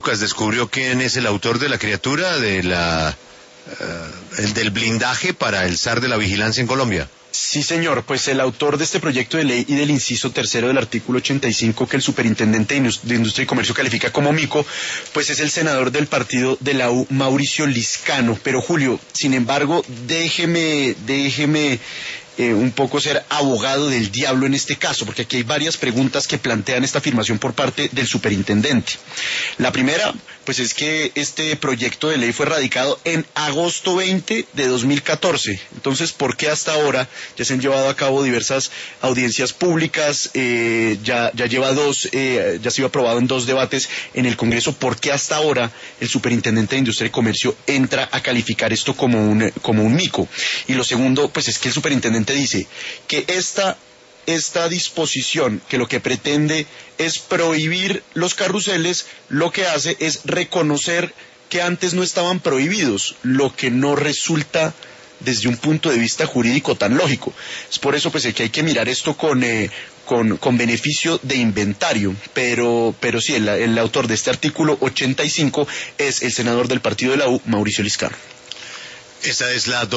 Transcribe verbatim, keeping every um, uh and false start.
Lucas descubrió quién es el autor de la criatura, de la, uh, el del blindaje para el zar de la vigilancia en Colombia. Sí, señor, pues el autor de este proyecto de ley y del inciso tercero del artículo ochenta y cinco que el superintendente de Industria y Comercio califica como mico, pues es el senador del partido de la U, Mauricio Liscano. Pero Julio, sin embargo, déjeme, déjeme eh, un poco ser abogado del diablo en este caso, porque aquí hay varias preguntas que plantean esta afirmación por parte del superintendente. La primera, pues es que este proyecto de ley fue radicado en agosto veinte de dos mil catorce. Entonces, ¿por qué hasta ahora? Ya se han llevado a cabo diversas audiencias públicas, eh, ya, ya lleva dos, eh, ya ha sido aprobado en dos debates en el Congreso. ¿Por qué hasta ahora el superintendente de Industria y Comercio entra a calificar esto como un, como un mico? Y lo segundo, pues es que el superintendente dice que esta esta disposición, que lo que pretende es prohibir los carruseles, lo que hace es reconocer que antes no estaban prohibidos, lo que no resulta desde un punto de vista jurídico tan lógico. Es por eso pues que hay que mirar esto con, eh, con, con beneficio de inventario, pero, pero sí, el, el autor de este artículo ochenta y cinco es el senador del partido de la U, Mauricio Liscano. Esa es la